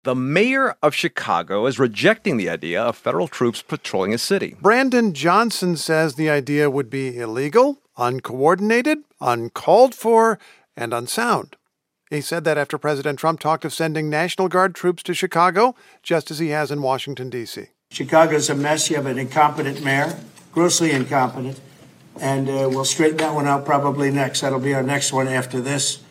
The mayor of Chicago is rejecting the idea of federal troops patrolling his city. Brandon Johnson says the idea would be illegal, uncoordinated, uncalled for, and unsound. He said that after President Trump talked of sending National Guard troops to Chicago, just as he has in Washington, D.C. Chicago's a mess. You have an incompetent mayor, grossly incompetent, and we'll straighten that one out probably next. That'll be our next one after this,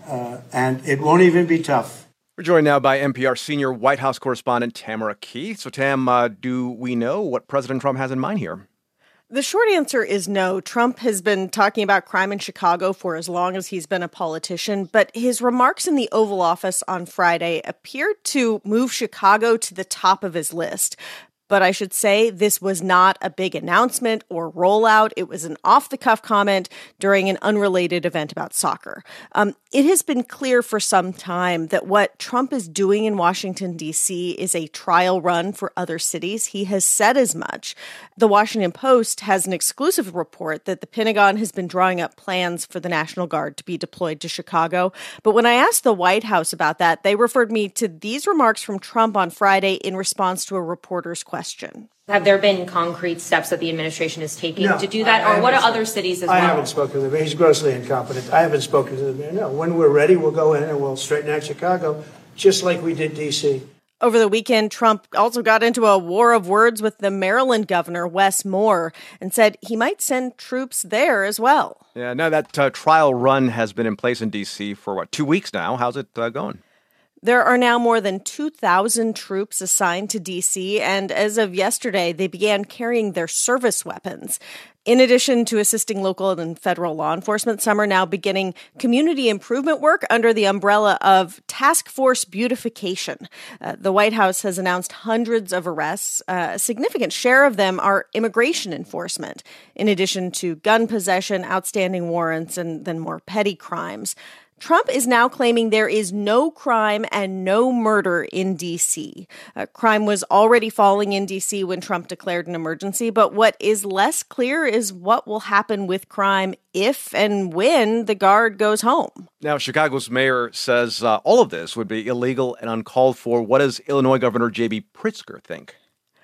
and it won't even be tough. We're joined now by NPR senior White House correspondent Tamara Keith. So, Tam, do we know what President Trump has in mind here? The short answer is no. Trump has been talking about crime in Chicago for as long as he's been a politician, but his remarks in the Oval Office on Friday appeared to move Chicago to the top of his list. But I should say this was not a big announcement or rollout. It was an off-the-cuff comment during an unrelated event about soccer. It has been clear for some time that what Trump is doing in Washington, D.C. is a trial run for other cities. He has said as much. The Washington Post has an exclusive report that the Pentagon has been drawing up plans for the National Guard to be deployed to Chicago. But when I asked the White House about that, they referred me to these remarks from Trump on Friday in response to a reporter's question. Have there been concrete steps that the administration is taking to do that? Or what are other cities as well? I haven't spoken to the mayor. He's grossly incompetent. I haven't spoken to the mayor. No, when we're ready, we'll go in and we'll straighten out Chicago, just like we did D.C. Over the weekend, Trump also got into a war of words with the Maryland governor, Wes Moore, and said he might send troops there as well. Yeah, now that trial run has been in place in D.C. for, 2 weeks now? How's it going? There are now more than 2,000 troops assigned to D.C., and as of yesterday, they began carrying their service weapons. In addition to assisting local and federal law enforcement, some are now beginning community improvement work under the umbrella of Task Force Beautification. The White House has announced hundreds of arrests. A significant share of them are immigration enforcement, in addition to gun possession, outstanding warrants, and then more petty crimes. Trump is now claiming there is no crime and no murder in D.C. Crime was already falling in D.C. when Trump declared an emergency, but what is less clear is what will happen with crime if and when the Guard goes home. Now, Chicago's mayor says all of this would be illegal and uncalled for. What does Illinois Governor J.B. Pritzker think?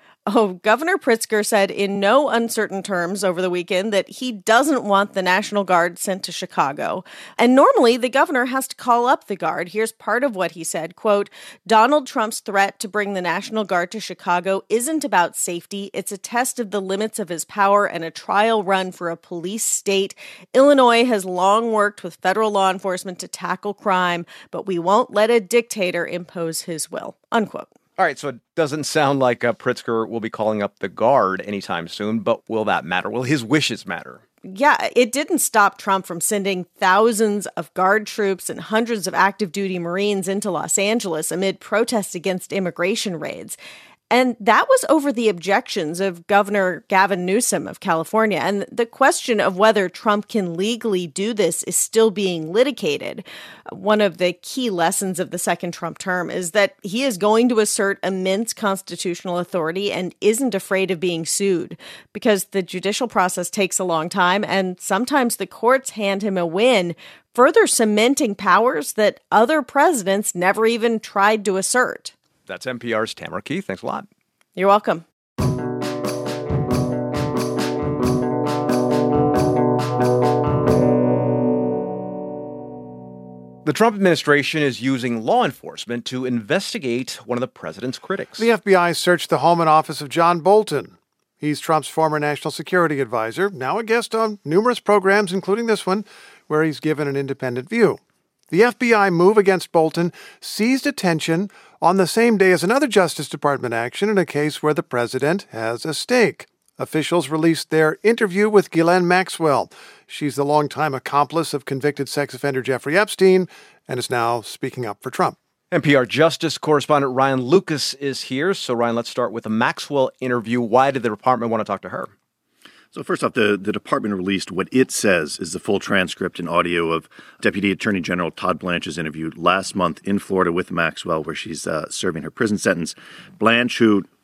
Governor Pritzker said in no uncertain terms over the weekend that he doesn't want the National Guard sent to Chicago. And normally the governor has to call up the Guard. Here's part of what he said, quote, Donald Trump's threat to bring the National Guard to Chicago isn't about safety. It's a test of the limits of his power and a trial run for a police state. Illinois has long worked with federal law enforcement to tackle crime, but we won't let a dictator impose his will, unquote. All right, so it doesn't sound like Pritzker will be calling up the Guard anytime soon, but will that matter? Will his wishes matter? Yeah, it didn't stop Trump from sending thousands of Guard troops and hundreds of active duty Marines into Los Angeles amid protests against immigration raids. And that was over the objections of Governor Gavin Newsom of California. And the question of whether Trump can legally do this is still being litigated. One of the key lessons of the second Trump term is that he is going to assert immense constitutional authority and isn't afraid of being sued, because the judicial process takes a long time and sometimes the courts hand him a win, further cementing powers that other presidents never even tried to assert. That's NPR's Tamara Keith. Thanks a lot. You're welcome. The Trump administration is using law enforcement to investigate one of the president's critics. The FBI searched the home and office of John Bolton. He's Trump's former national security advisor, now a guest on numerous programs, including this one, where he's given an independent view. The FBI move against Bolton seized attention on the same day as another Justice Department action in a case where the president has a stake. Officials released their interview with Ghislaine Maxwell. She's the longtime accomplice of convicted sex offender Jeffrey Epstein and is now speaking up for Trump. NPR Justice correspondent Ryan Lucas is here. So, Ryan, let's start with the Maxwell interview. Why did the department want to talk to her? So first off, the department released what it says is the full transcript and audio of Deputy Attorney General Todd Blanche's interview last month in Florida with Maxwell, where she's serving her prison sentence. Blanche, who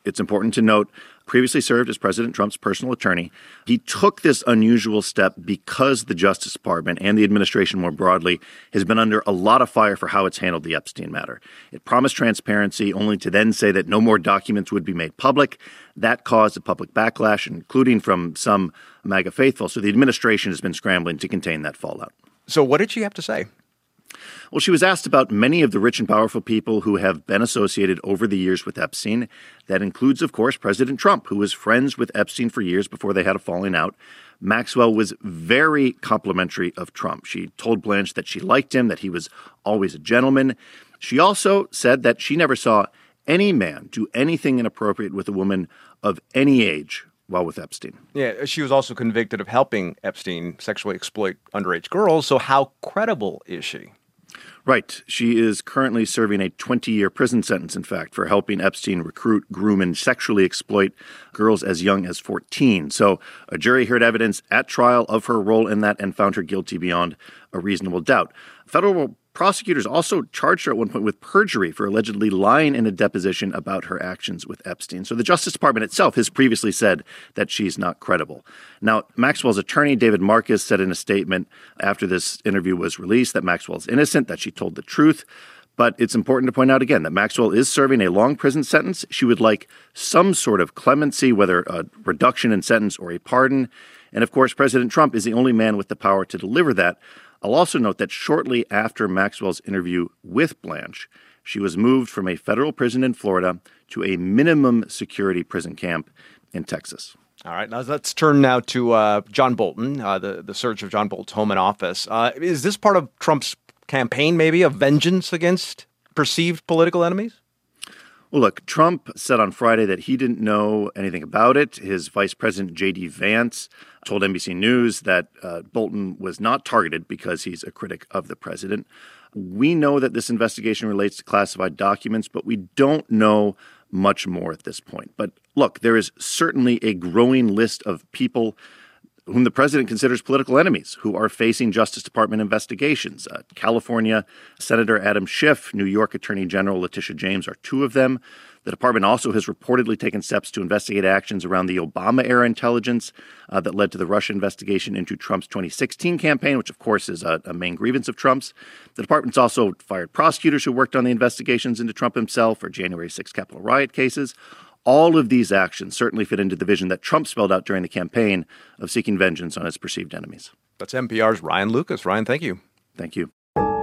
it's important to note, previously served as President Trump's personal attorney. He took this unusual step because the Justice Department and the administration more broadly has been under a lot of fire for how it's handled the Epstein matter. It promised transparency only to then say that no more documents would be made public. That caused a public backlash, including from some MAGA faithful. So the administration has been scrambling to contain that fallout. So what did she have to say? Well, she was asked about many of the rich and powerful people who have been associated over the years with Epstein. That includes, of course, President Trump, who was friends with Epstein for years before they had a falling out. Maxwell was very complimentary of Trump. She told Blanche that she liked him, that he was always a gentleman. She also said that she never saw any man do anything inappropriate with a woman of any age while with Epstein. Yeah, she was also convicted of helping Epstein sexually exploit underage girls. So how credible is she? Right. She is currently serving a 20-year prison sentence, in fact, for helping Epstein recruit, groom, and sexually exploit girls as young as 14. So a jury heard evidence at trial of her role in that and found her guilty beyond a reasonable doubt. Federal prosecutors also charged her at one point with perjury for allegedly lying in a deposition about her actions with Epstein. So the Justice Department itself has previously said that she's not credible. Now, Maxwell's attorney, David Marcus, said in a statement after this interview was released that Maxwell's innocent, that she told the truth. But it's important to point out again that Maxwell is serving a long prison sentence. She would like some sort of clemency, whether a reduction in sentence or a pardon. And of course, President Trump is the only man with the power to deliver that. I'll also note that shortly after Maxwell's interview with Blanche, she was moved from a federal prison in Florida to a minimum security prison camp in Texas. All right, now let's turn now to John Bolton, the search of John Bolton's home and office. Is this part of Trump's campaign, maybe, of vengeance against perceived political enemies? Well, look, Trump said on Friday that he didn't know anything about it. His vice president, J.D. Vance, told NBC News that Bolton was not targeted because he's a critic of the president. We know that this investigation relates to classified documents, but we don't know much more at this point. But look, there is certainly a growing list of people whom the president considers political enemies, who are facing Justice Department investigations. California Senator Adam Schiff, New York Attorney General Letitia James are two of them. The department also has reportedly taken steps to investigate actions around the Obama-era intelligence that led to the Russia investigation into Trump's 2016 campaign, which, of course, is a main grievance of Trump's. The department's also fired prosecutors who worked on the investigations into Trump himself or January 6 Capitol riot cases. All of these actions certainly fit into the vision that Trump spelled out during the campaign of seeking vengeance on his perceived enemies. That's NPR's Ryan Lucas. Ryan, thank you. Thank you.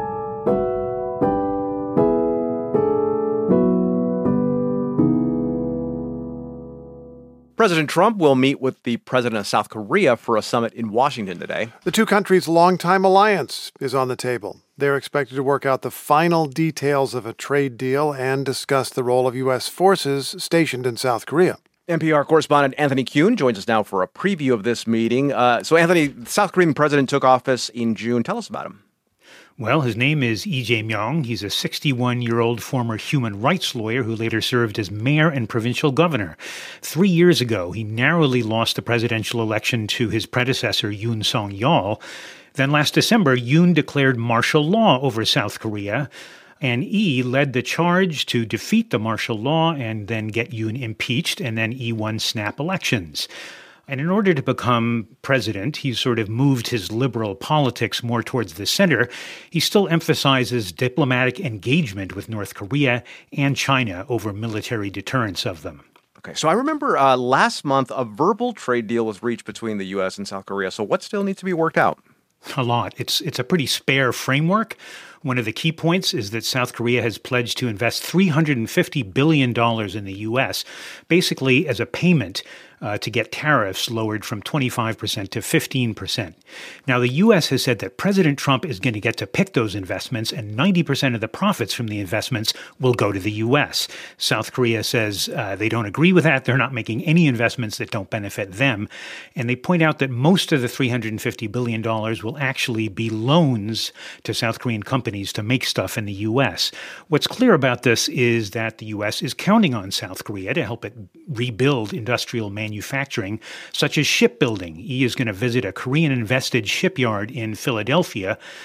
President Trump will meet with the president of South Korea for a summit in Washington today. The two countries' longtime alliance is on the table. They're expected to work out the final details of a trade deal and discuss the role of U.S. forces stationed in South Korea. NPR correspondent Anthony Kuhn joins us now for a preview of this meeting. So, Anthony, the South Korean president took office in June. Tell us about him. Well, his name is Lee Jae-myung. He's a 61-year-old former human rights lawyer who later served as mayor and provincial governor. 3 years ago, he narrowly lost the presidential election to his predecessor, Yoon Song-yeol. Then last December, Yoon declared martial law over South Korea, and Lee led the charge to defeat the martial law and then get Yoon impeached, and then Lee won snap elections. And in order to become president, he sort of moved his liberal politics more towards the center. He still emphasizes diplomatic engagement with North Korea and China over military deterrence of them. Okay, so I remember last month a verbal trade deal was reached between the U.S. and South Korea. So what still needs to be worked out? A lot. It's a pretty spare framework. One of the key points is that South Korea has pledged to invest $350 billion in the U.S., basically as a payment to get tariffs lowered from 25% to 15%. Now, the U.S. has said that President Trump is going to get to pick those investments, and 90% of the profits from the investments will go to the U.S. South Korea says they don't agree with that. They're not making any investments that don't benefit them. And they point out that most of the $350 billion will actually be loans to South Korean companies to make stuff in the U.S. What's clear about this is that the U.S. is counting on South Korea to help it rebuild industrial manufacturing, such as shipbuilding. He is going to visit a Korean-invested shipyard in Philadelphia.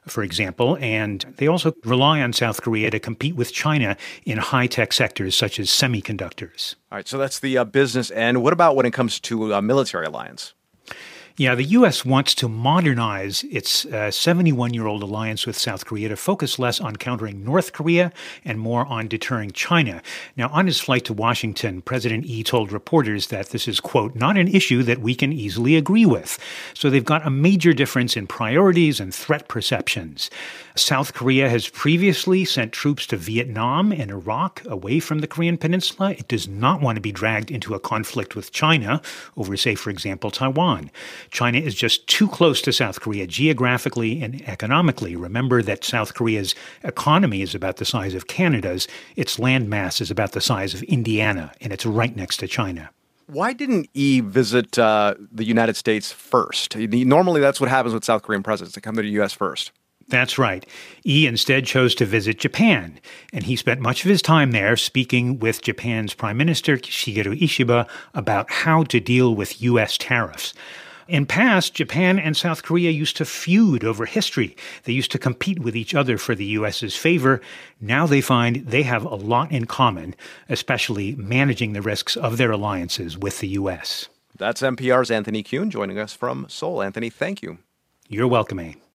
for example, and they also rely on South Korea to compete with China in high-tech sectors such as semiconductors. All right, so that's the business end. What about when it comes to a military alliance? Yeah, the U.S. wants to modernize its 71-year-old alliance with South Korea to focus less on countering North Korea and more on deterring China. Now, on his flight to Washington, President Yi told reporters that this is, quote, not an issue that we can easily agree with. So they've got a major difference in priorities and threat perceptions. South Korea has previously sent troops to Vietnam and Iraq away from the Korean Peninsula. It does not want to be dragged into a conflict with China over, say, for example, Taiwan. China is just too close to South Korea geographically and economically. Remember that South Korea's economy is about the size of Canada's. Its landmass is about the size of Indiana, and it's right next to China. Why didn't Yi visit the United States first? Normally, that's what happens with South Korean presidents. They come to the U.S. first. That's right. Yi instead chose to visit Japan, and he spent much of his time there speaking with Japan's Prime Minister Shigeru Ishiba about how to deal with U.S. tariffs. In past, Japan and South Korea used to feud over history. They used to compete with each other for the U.S.'s favor. Now they find they have a lot in common, especially managing the risks of their alliances with the U.S. That's NPR's Anthony Kuhn joining us from Seoul. Anthony, thank you. You're welcome, A.